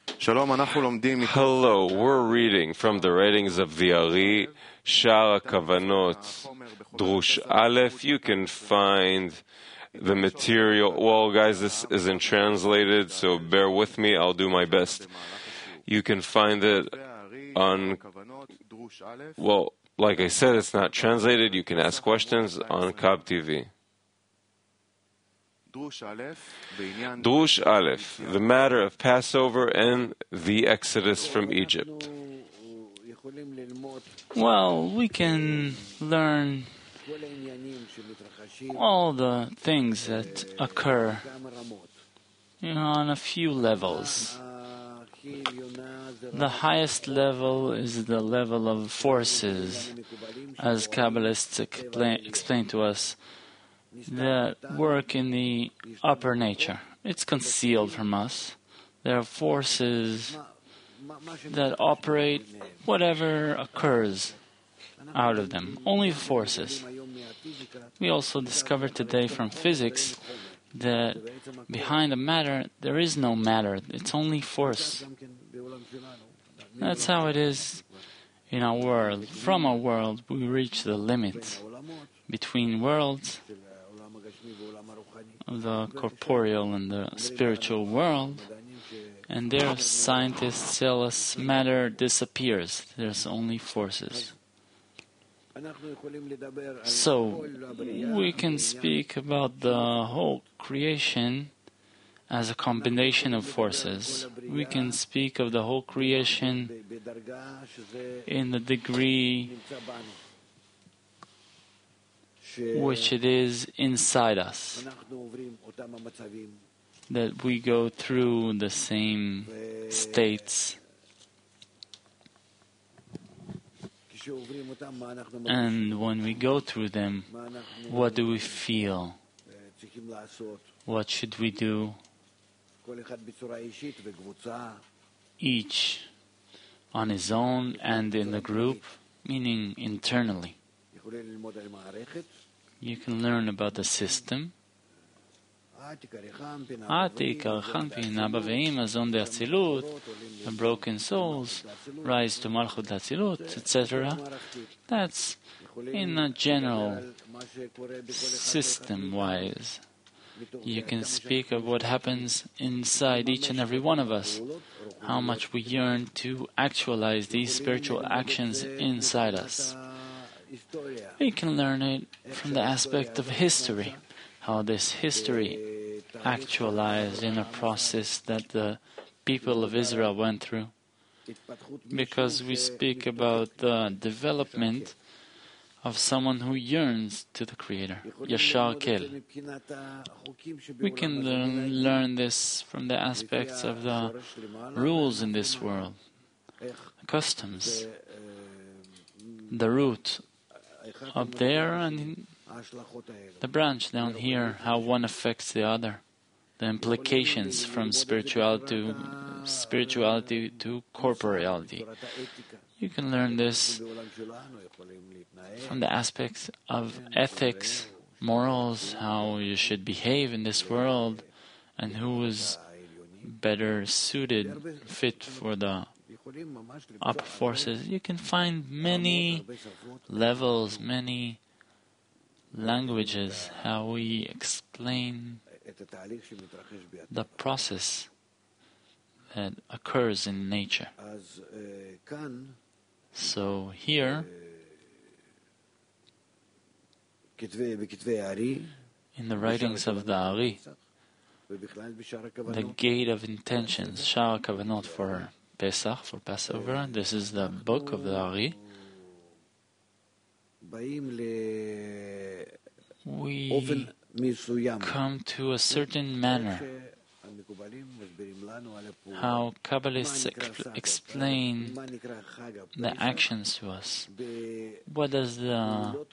Hello, we're reading from the writings of the Ari, Sha'ar HaKavanot, Drush Aleph. You can find the material. Well, guys, this isn't translated, so bear with me. I'll do my best. You can find it on, well, like I said, it's not translated. You can ask questions on Kab TV. Drush Aleph, the matter of Passover and the Exodus from Egypt. Well, we can learn all the things that occur on a few levels. The highest level is the level of forces, as Kabbalists explain to us, that work in the upper nature. It's concealed from us. There are forces that operate whatever occurs out of them. Only forces. We also discovered today from physics that behind a matter, there is no matter. It's only force. That's how it is in our world. From our world, we reach the limit between worlds, the corporeal and the spiritual world, and there scientists tell us matter disappears. There's only forces. So we can speak about the whole creation as a combination of forces. We can speak of the whole creation in the degree which it is inside us, that we go through the same states. And when we go through them, what do we feel? What should we do? Each on his own and in the group, meaning internally. You can learn about the system. The broken souls rise to Malchut Atzilut, etc. That's in a general system-wise. You can speak of what happens inside each and every one of us, how much we yearn to actualize these spiritual actions inside us. We can learn it from the aspect of history, how this history actualized in a process that the people of Israel went through. Because we speak about the development of someone who yearns to the Creator, Yashar Kel. We can learn this from the aspects of the rules in this world, customs, the root up there and the branch down here, how one affects the other, the implications from spirituality to corporeality. You can learn this from the aspects of ethics, morals, how you should behave in this world, and who is better suited, fit for the upper forces. You can find many levels, many languages, how we explain the process that occurs in nature. So here, in the writings of the Ari, the gate of intentions, Sha'ar HaKavanot for Pesach, for Passover, this is the book of the Ari. We come to a certain manner, how Kabbalists explain the actions to us. What does the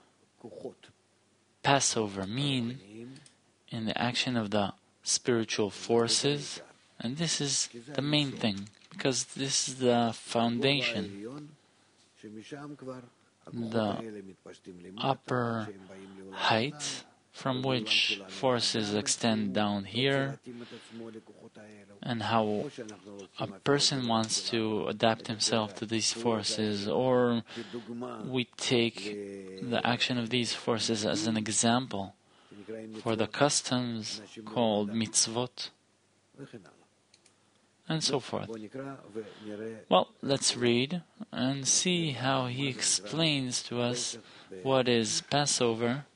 Passover mean in the action of the spiritual forces? And this is the main thing, because this is the foundation, the upper height from which forces extend down here, and how a person wants to adapt himself to these forces, or we take the action of these forces as an example for the customs called mitzvot, and so forth. Well, let's read and see how he explains to us what is Passover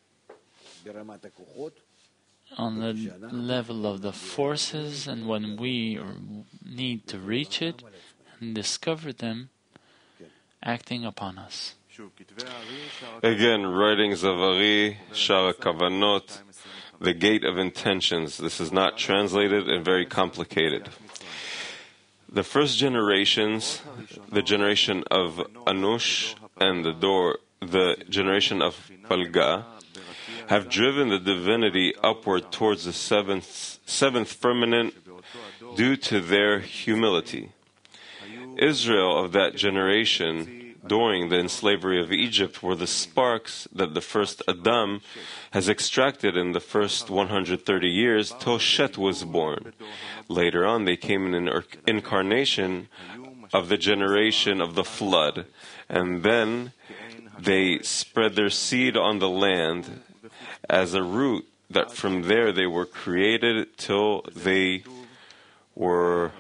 on the level of the forces, and when we need to reach it and discover them acting upon us. Again, writings of Ari, Shara Kavanot, the gate of intentions. This is not translated and very complicated. The first generations, the generation of Anush and the generation of Palga, have driven the divinity upward towards the seventh firmament due to their humility. Israel of that generation, during the enslavery of Egypt, were the sparks that the first Adam has extracted in the first 130 years till Shet was born. Later on, they came in an incarnation of the generation of the flood, and then they spread their seed on the land as a root, that from there they were created till they were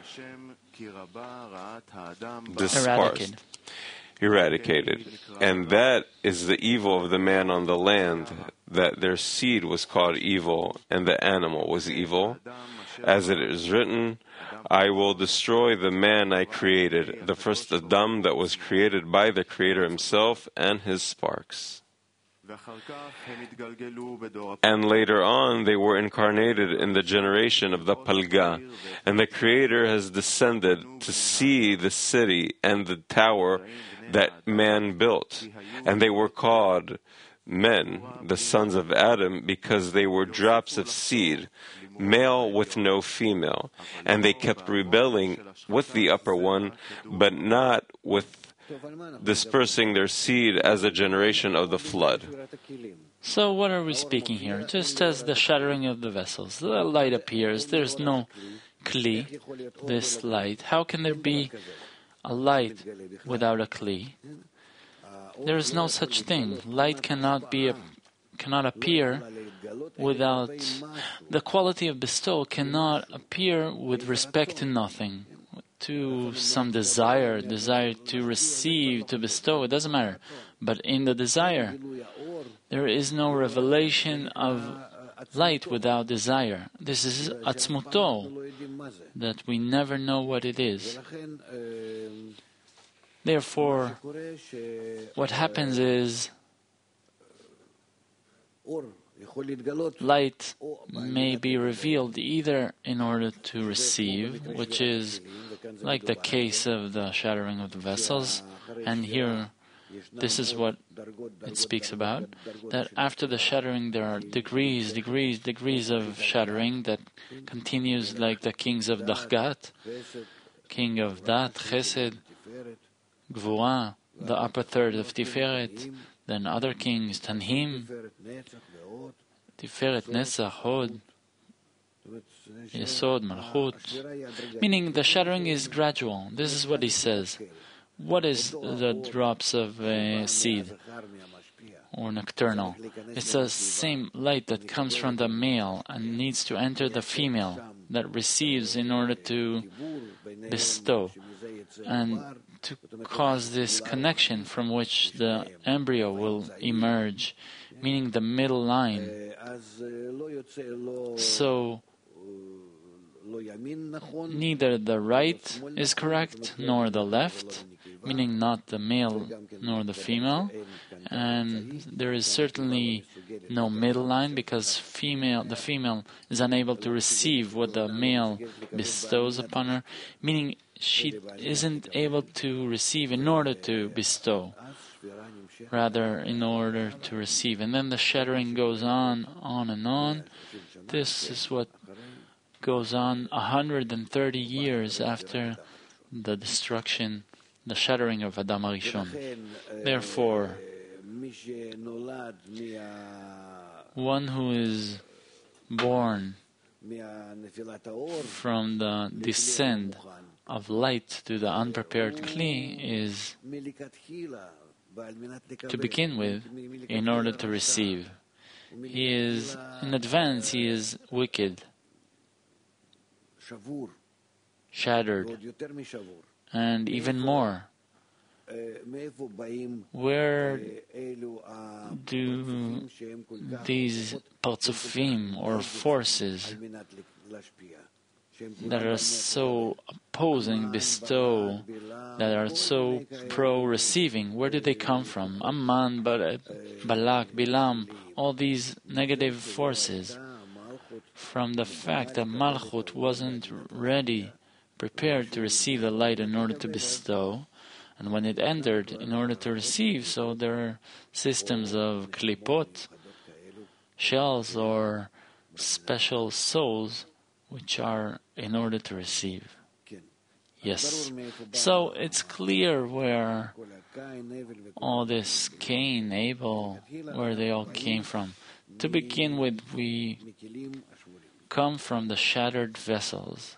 dispersed, eradicated. And that is the evil of the man on the land, that their seed was called evil and the animal was evil. As it is written, I will destroy the man I created, the first Adam that was created by the Creator himself and his sparks. And later on, they were incarnated in the generation of the Palga, and the Creator has descended to see the city and the tower that man built. And they were called men, the sons of Adam, because they were drops of seed, male with no female. And they kept rebelling with the upper one, but not with dispersing their seed as a generation of the flood. So what are we speaking here? Just as the shattering of the vessels, the light appears, there's no kli, this light. How can there be a light without a kli? There is no such thing. Light cannot appear without... The quality of bestowal cannot appear with respect to nothing, to some desire to receive, to bestow, it doesn't matter. But in the desire, there is no revelation of light without desire. This is atzmuto, that we never know what it is. Therefore, what happens is light may be revealed either in order to receive, which is like the case of the shattering of the vessels, and here this is what it speaks about, that after the shattering there are degrees of shattering that continues, like the kings of Dachgat, king of Dat, Chesed, Gvura, the upper third of Tiferet, then other kings, Tanhim, Tiferet, Netzach, Hod, Yesod, Malchut. Meaning the shattering is gradual. This is what he says. What is the drops of seed or nocturnal? It's the same light that comes from the male and needs to enter the female that receives in order to bestow and to cause this connection from which the embryo will emerge, meaning the middle line. So neither the right is correct nor the left, meaning not the male nor the female, and there is certainly no middle line because the female is unable to receive what the male bestows upon her, meaning she isn't able to receive in order to bestow, rather in order to receive. And then the shattering goes on and on. This is what goes on 130 years after the destruction, the shattering of Adam HaRishon. Therefore, one who is born from the descent of light to the unprepared Kli is, to begin with, in order to receive. He is, in advance, he is wicked, shattered, and even more. Where do these partzufim or forces that are so opposing bestow, that are so pro-receiving, where do they come from? Amman, Balak, Bilam, all these negative forces. From the fact that Malchut wasn't ready, prepared to receive the light in order to bestow, and when it entered, in order to receive, so there are systems of klipot, shells, or special souls, which are in order to receive. Yes. So it's clear where all this Cain, Abel, where they all came from. To begin with, we come from the shattered vessels.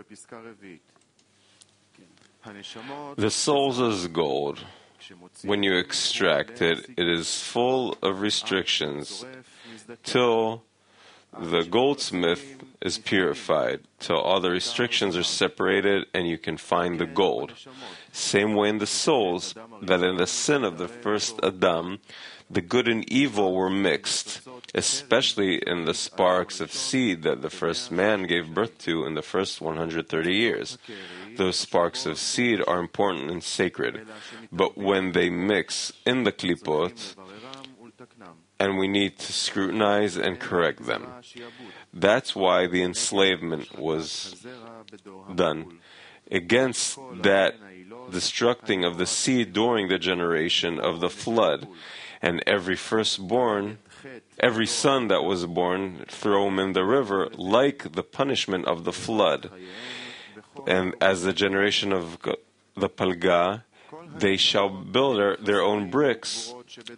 The soul's is gold. When you extract it, it is full of restrictions till the goldsmith is purified, till all the restrictions are separated and you can find the gold. Same way in the souls, that in the sin of the first Adam, the good and evil were mixed, especially in the sparks of seed that the first man gave birth to in the first 130 years. Those sparks of seed are important and sacred, but when they mix in the klipot, and we need to scrutinize and correct them. That's why the enslavement was done. Against that destructing of the seed during the generation of the flood, and every firstborn, every son that was born, throw him in the river, like the punishment of the flood. And as the generation of the Palga, they shall build their own bricks.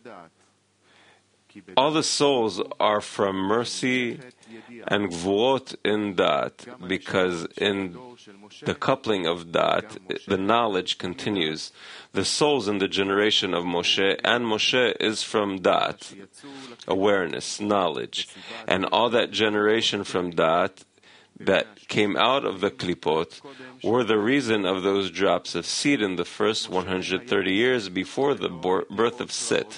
All the souls are from mercy and gvurot in dat, because in the coupling of dat, the knowledge continues. The souls in the generation of Moshe, and Moshe is from dat, awareness, knowledge, and all that generation from dat that came out of the klipot were the reason of those drops of seed in the first 130 years before the birth of Seth.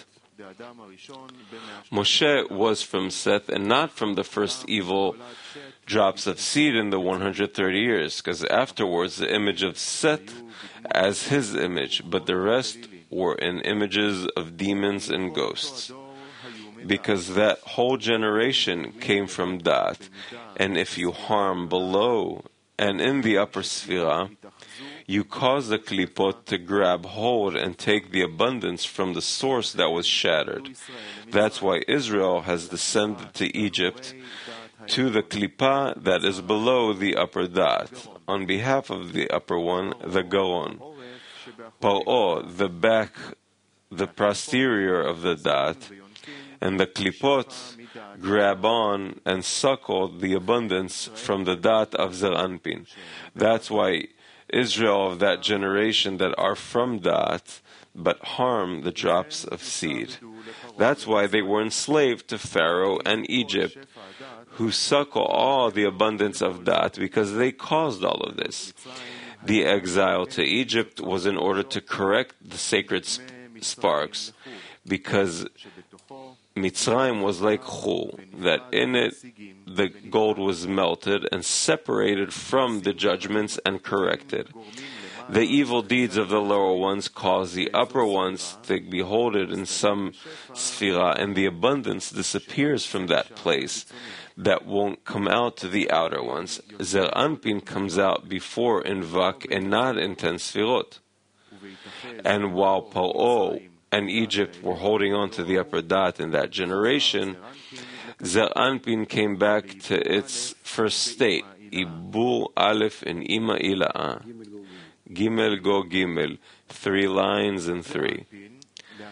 Moshe was from Seth and not from the first evil drops of seed in the 130 years, because afterwards the image of Seth as his image, but the rest were in images of demons and ghosts. Because that whole generation came from dat, and if you harm below and in the upper sphera, you cause the klipot to grab hold and take the abundance from the source that was shattered. That's why Israel has descended to Egypt, to the klipa that is below the upper dat, on behalf of the upper one, the garon. Paro, the back, the posterior of the dat, and the klipot grab on and suckle the abundance from the dat of Zer Anpin. That's why Israel of that generation that are from dat, but harm the drops of seed. That's why they were enslaved to Pharaoh and Egypt, who suckle all the abundance of dat, because they caused all of this. The exile to Egypt was in order to correct the sacred sparks, because Mitzrayim was like chul, that in it the gold was melted and separated from the judgments and corrected. The evil deeds of the lower ones cause the upper ones to be holded in some sphera, and the abundance disappears from that place that won't come out to the outer ones. Zer Anpin comes out before in Vak and not in 10 sphirot. And while Paro and Egypt were holding on to the upper dat in that generation, Zer Anpin came back to its first state, Ibur Aleph and Ima Ila'a, Gimel Go Gimel, 3 lines and 3.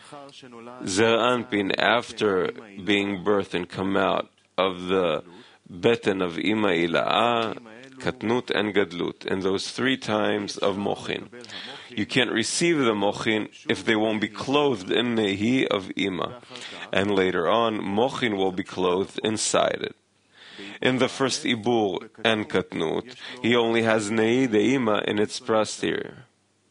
Zer Anpin, after being birthed and come out of the beten of Ima Ila'ah, Katnut, and Gadlut, in those 3 times of Mochin. You can't receive the Mochin if they won't be clothed in Nehi of Ima. And later on, Mochin will be clothed inside it. In the first Ibur and Katnut, he only has Nehi de Ima in its exterior.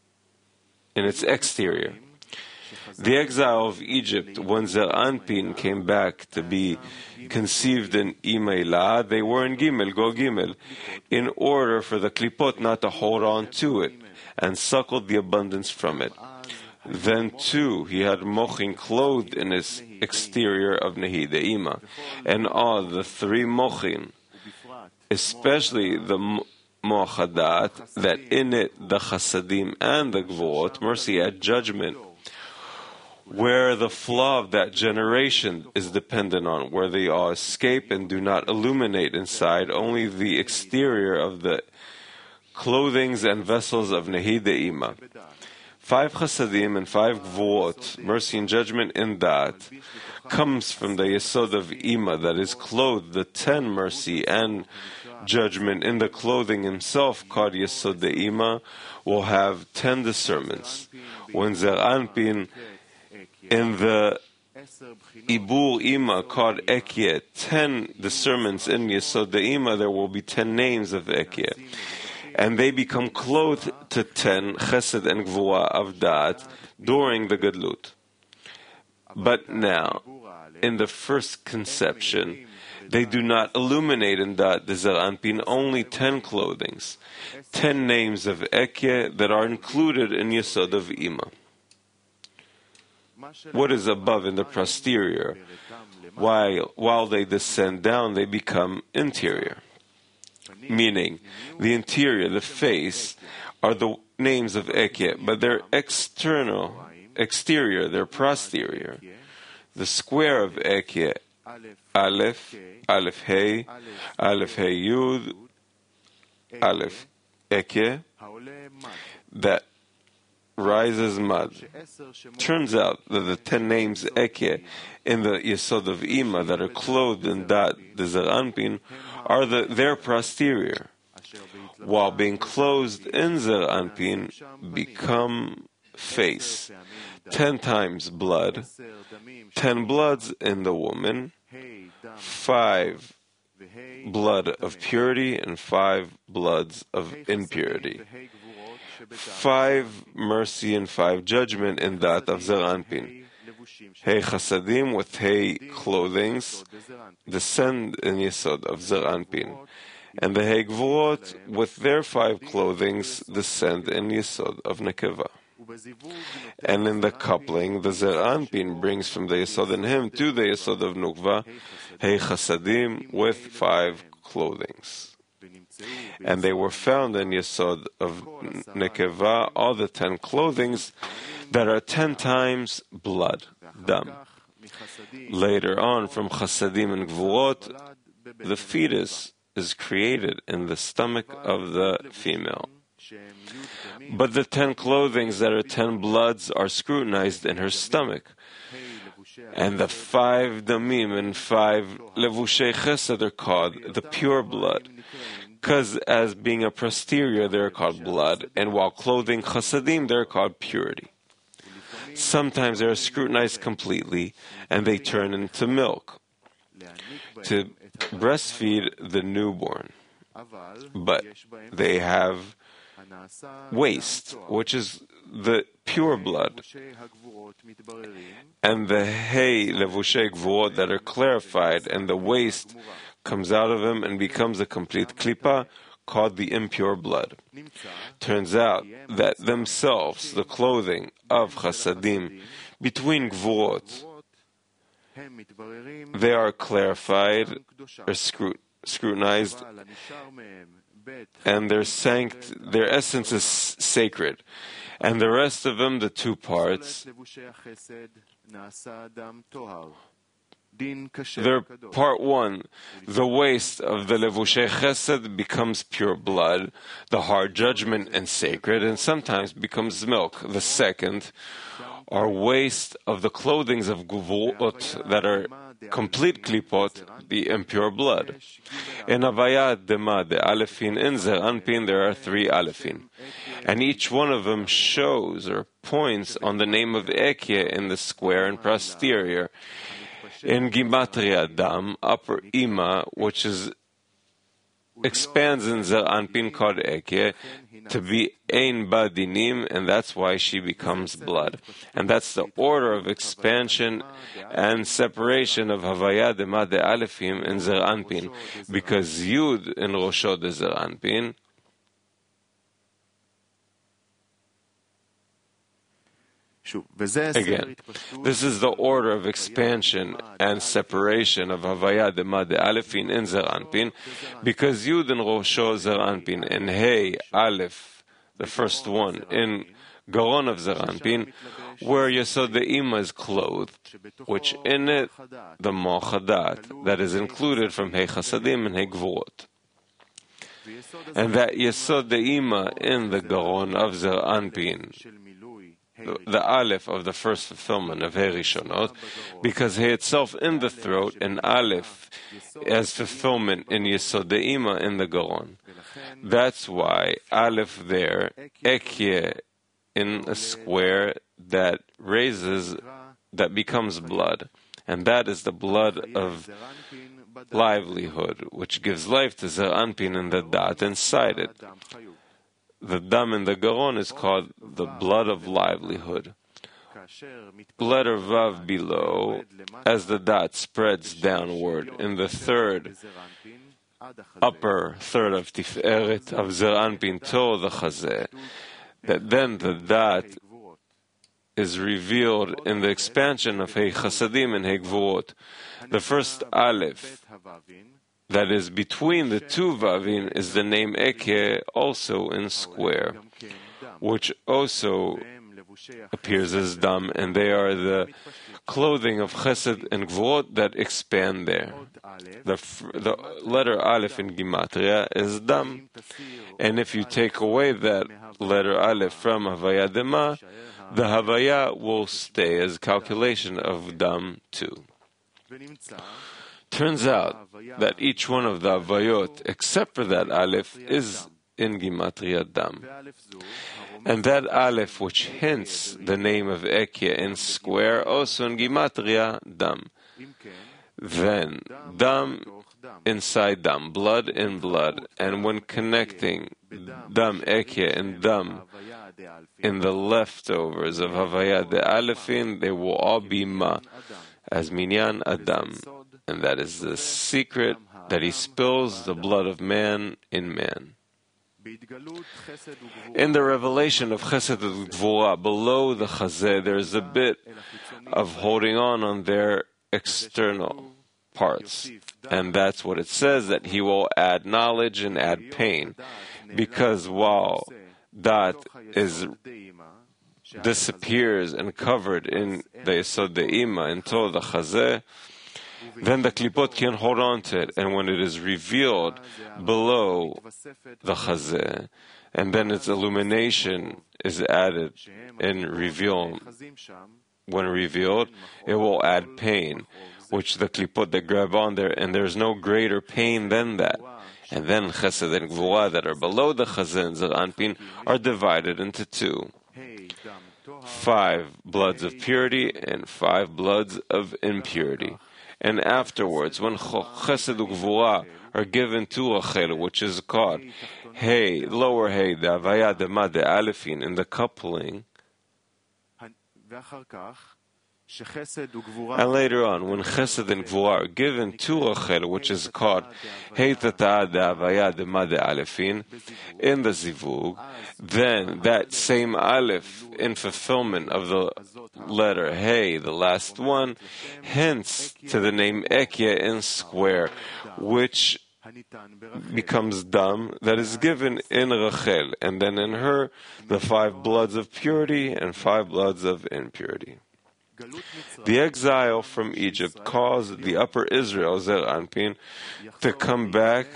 The exile of Egypt, when Zer Anpin came back to be conceived in Ima Ila'ah, they were in Gimel, Go Gimel, in order for the Klipot not to hold on to it and suckled the abundance from it. Then too he had Mochin clothed in his exterior of Nehi De'ima, and all the 3 Mochin, especially the Moach Hadat, that in it the Chasadim and the Gvorot, mercy at judgment, where the flaw of that generation is dependent on, where they all escape and do not illuminate inside, only the exterior of the clothings and vessels of Nehi De'ima. 5 Chasadim and 5 Gvorot, mercy and judgment in that, comes from the Yesod of Ima, that is clothed, the 10 mercy and judgment in the clothing himself, called Yesod De'ima, will have 10 discernments. When Zer Anpin, in the Ibur Ima, called Ekye, 10 discernments in Yesod De'ima, there will be 10 names of Ekye. And they become clothed to 10 Chesed and Gvura of Da'at during the Gadlut. But now, in the first conception, they do not illuminate in Da'at the Zer Anpin, only 10 clothings, 10 names of Ekye that are included in Yesod of Ima. What is above in the posterior, while they descend down, they become interior. Meaning, the interior, the face, are the names of Ekye, but their exterior, their posterior. The square of Ekye, Aleph, Aleph Hey, Aleph Hey Yud, Aleph Ekye, that rises mud. Turns out that the 10 names Ekye in the Yesod of Ima that are clothed in that the Zer Anpin are their posterior, while being clothed in Zer Anpin become face. 10 times blood, 10 bloods in the woman, 5 blood of purity and 5 bloods of impurity. 5 mercy and 5 judgment in that of Zer Anpin. Hey Chasadim with Hey clothings descend in Yesod of Zer Anpin, and the Hey Gvorot with their 5 clothings descend in Yesod of Nekeva. And in the coupling, the Zer Anpin brings from the Yesod in him to the Yesod of Nukva, Hey Chasadim with 5 clothings. And they were found in Yesod of Nekeva, all the 10 clothings that are 10 times blood, dam. Later on, from Chasadim and Gvurot, the fetus is created in the stomach of the female. But the 10 clothings that are 10 bloods are scrutinized in her stomach. And the 5 damim and 5 levushei chesed are called the pure blood, because as being a posterior they're called blood, and while clothing chasadim they're called purity. Sometimes they are scrutinized completely, and they turn into milk to breastfeed the newborn. But they have waste, which is the pure blood, and the Hey levushei gvurot that are clarified, and the waste comes out of him and becomes a complete klipa, called the impure blood. Turns out that themselves, the clothing of chasadim, between gvurot, they are clarified or scrutinized, and their essence is sacred. And the rest of them, the 2 parts, their part 1, the waste of the levushei chesed becomes pure blood, the hard judgment and sacred, and sometimes becomes milk. The second, are waste of the clothings of Gvurot that are complete klipot, the impure blood. In Havaya Dema de Alefin, in Zer Anpin, there are 3 Alefin, and each one of them shows or points on the name of Ekye in the square and posterior. In Gimatria Dam, upper Ima, which expands in Zer Anpin called Ekye, to be Ein Badinim, and that's why she becomes blood. And that's the order of expansion and separation of Havaya Dema de Alefim in Zer Anpin, because Yud in Rosho de Zer Anpin again, this is the order of expansion and separation of Havaya Dema de Alefin in Zer Anpin, because Yud in Rosho Zer Anpin and Hey Aleph, the first one, in Garon of Zer Anpin, where Yesod the Ima is clothed, which in it the Mochadat that is included from Hey Chasadim and Hey Gvurot. And that Yesod the Ima in the Garon of Zer Anpin, the Aleph of the first fulfillment of Hey Rishonot, because Hey itself in the throat and Aleph as fulfillment in Yesod the Ima in the Garon. That's why Aleph there, Ekye in a square that raises, that becomes blood. And that is the blood of livelihood, which gives life to Zer Anpin and the Dat inside it. The dam in the Garon is called the blood of livelihood. Letter Vav below, as the dot spreads downward in the upper third of Tiferet of Zer Anpin to the Chazeh, that then the dot is revealed in the expansion of Hey Chasadim and Hey Gvurot. The first Aleph that is between the 2 Vavin is the name Ekye, also in square, which also appears as Dam, and they are the clothing of Chesed and Gvurot that expand there. The letter Aleph in Gimatria is Dam, and if you take away that letter Aleph from Havaya Dema, the Havaya will stay as calculation of Dam too. Turns out that each one of the Havayot, except for that Aleph, is in Gimatria Dam. And that Aleph, which hints the name of Ekye in square, also in Gimatria Dam. Then, Dam inside Dam, blood in blood, and when connecting Dam Ekye and Dam in the leftovers of Havaya de Alefin, they will all be Ma, as Minyan Adam. And that is the secret that he spills the blood of man in man. In the revelation of Chesed and Gvura, below the Chazeh, there is a bit of holding on their external parts. And that's what it says, that he will add knowledge and add pain. Because while that disappears and covered in the Yesod the Ima until the Chazeh, then the klipot can hold on to it, and when it is revealed below the Chazeh, and then its illumination is added and revealed, when revealed, it will add pain, which the klipot that grab on there, and there's no greater pain than that. And then Chesed and Gvura that are below the Chazeh and Zer Anpin are divided into 2. 5 bloods of purity and 5 bloods of impurity. And afterwards, when Chesed and Gvura are given to Rachel, which is called Hey, lower Hey, the Havaya Dema de Alefin, in the coupling, and later on, when Chesed and Gvura are given to Rachel, which is called Hey Tata de Havaya Dema de Alefin, in the Zivug, then that same Aleph, in fulfillment of the letter Hey, the last one, hints to the name Ekye in square, which becomes Dam, that is given in Rachel, and then in her, the 5 bloods of purity and 5 bloods of impurity. The exile from Egypt caused the upper Israel, Zer Anpin, to come back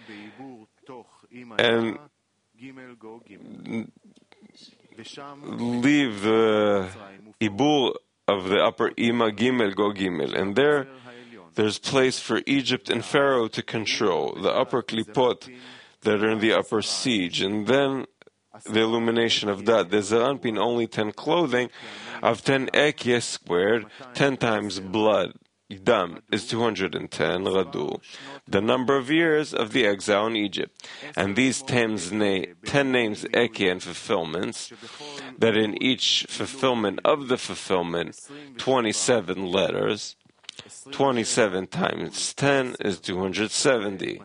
and leave Ibul of the upper Ima Gimel Go Gimel, and there's place for Egypt and Pharaoh to control the upper klipot that are in the upper siege, and then the illumination of that. The Zeir Anpin only 10 clothing of 10 ekye squared, 10 times blood. Dam is 210, Radu, the number of years of the exile in Egypt. And these 10 names, Eke, and fulfillments, that in each fulfillment of the fulfillment, 27 letters, 27 times 10 is 270.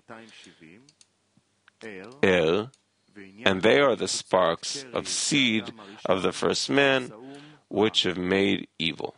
El, and they are the sparks of seed of the first man, which have made evil.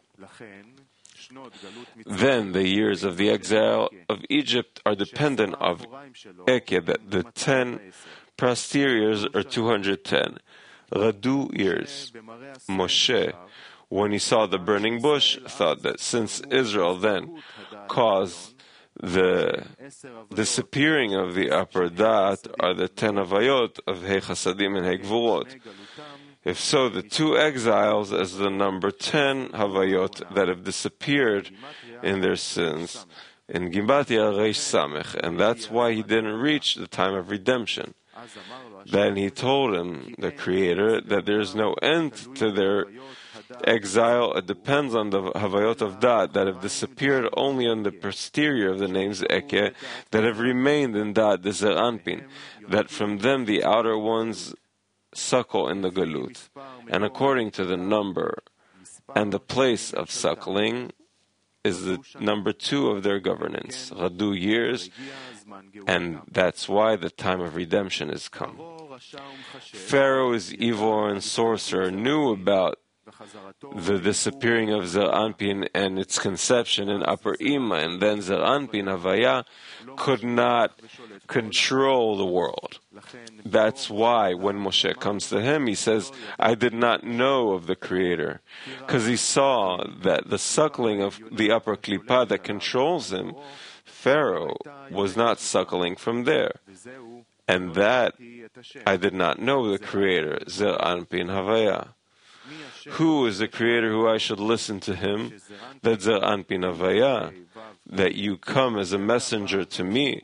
Then the years of the exile of Egypt are dependent of Eke, that the 10 posteriors are 210. Radu years. Moshe, when he saw the burning bush, thought that since Israel then caused the disappearing of the upper Da'at are the 10 Havayot of Hei Chasadim and Hei Gvurot. If so, the 2 exiles as the number 10 Havayot that have disappeared in their sins in Gimatia Reish Samech, and that's why he didn't reach the time of redemption. Then he told him, the Creator, that there is no end to their exile. It depends on the Havayot of Da'at that have disappeared only on the posterior of the names Eke, that have remained in Da'at, the Zeir Anpin, that from them the outer ones suckle in the Galut. And according to the number and the place of suckling is the number 2 of their governance, Radu years, and that's why the time of redemption has come. Pharaoh is evil and sorcerer, knew about the disappearing of Zeir Anpin and its conception in Upper Ima, and then Zeir Anpin, Havaya, could not control the world. That's why when Moshe comes to him, he says, I did not know of the Creator, because he saw that the suckling of the upper klipa that controls him, Pharaoh, was not suckling from there. And that I did not know the Creator, Zeir Anpin, Havaya. Who is the Creator who I should listen to him? That Zeir Anpin Havaya, that you come as a messenger to me.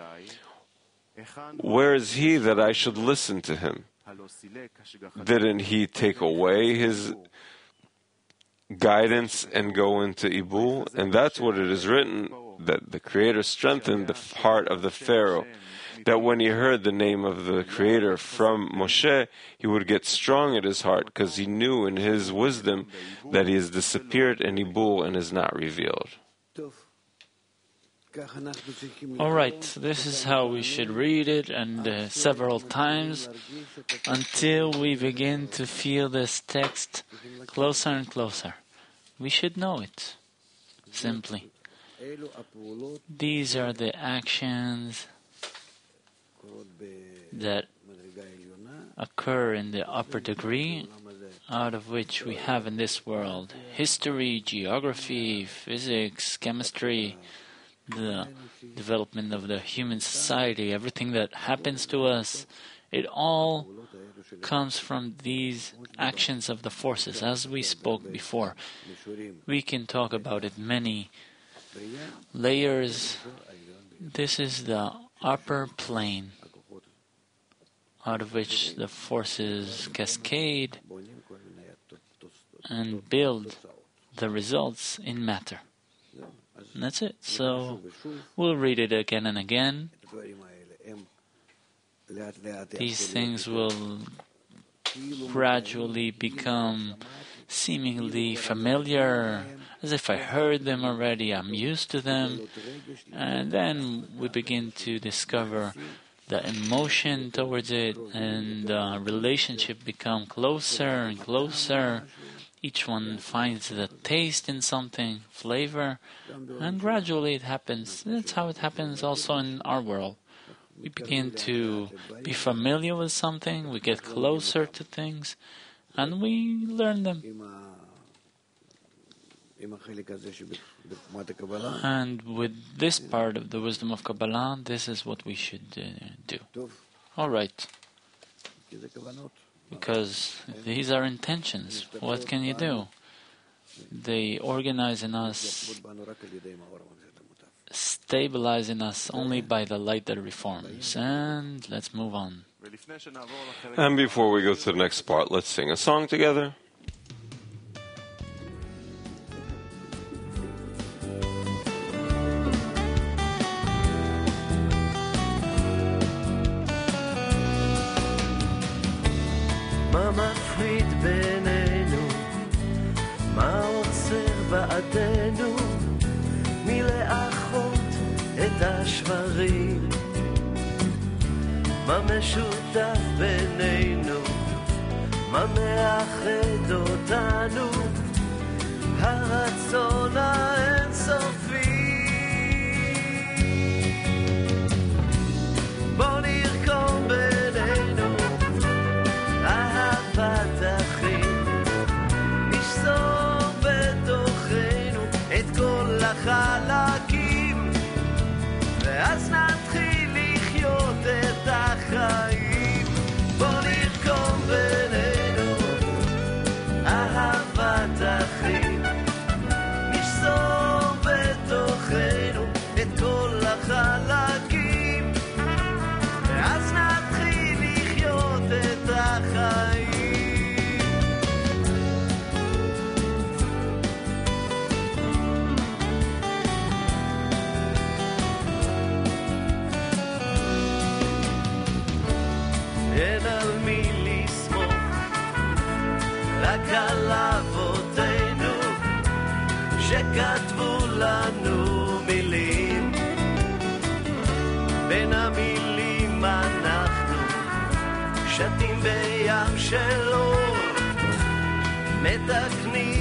Where is he that I should listen to him? Didn't he take away his guidance and go into Ibul? And that's what it is written, that the Creator strengthened the heart of the Pharaoh, that when he heard the name of the Creator from Moshe, he would get strong at his heart, because he knew in his wisdom that he has disappeared in Ibul and is not revealed. All right, this is how we should read it, and several times, until we begin to feel this text closer and closer. We should know it, simply. These are the actions that occur in the upper degree, out of which we have in this world history, geography, physics, chemistry, the development of the human society, everything that happens to us. It all comes from these actions of the forces, as we spoke before. We can talk about it many layers. This is the upper plane, out of which the forces cascade and build the results in matter. And that's it. So we'll read it again and again. These things will gradually become seemingly familiar, as if I heard them already, I'm used to them. And then we begin to discover the emotion towards it, and the relationship become closer and closer. Each one finds the taste in something, flavor, and gradually it happens. That's how it happens also in our world. We begin to be familiar with something, we get closer to things, and we learn them. And with this part of the wisdom of Kabbalah, this is what we should do. All right. Because these are intentions. What can you do? They organize in us, stabilize in us only by the light that reforms. And let's move on. And before we go to the next part, let's sing a song together. מה מפריד בינינו? מה עוצר בעדנו? מלאחות את השברים? מה משותף בינינו? מה מאחד אותנו? הרצון האינסופי. בוא נרקום בינינו אהבת אחים, נשזור בתוכנו את כל החלקים, ואז נתחיל לחיות את החיים. בוא נרקום בינינו אהבת אחים, נשזור בתוכנו את כל החלקים, ואז נתחיל לחיות את החיים. אין על מי לסמוך, רק על אבותינו שכתבו לנו מילים. בין המילים אנחנו שתים בים של אור, מתקנים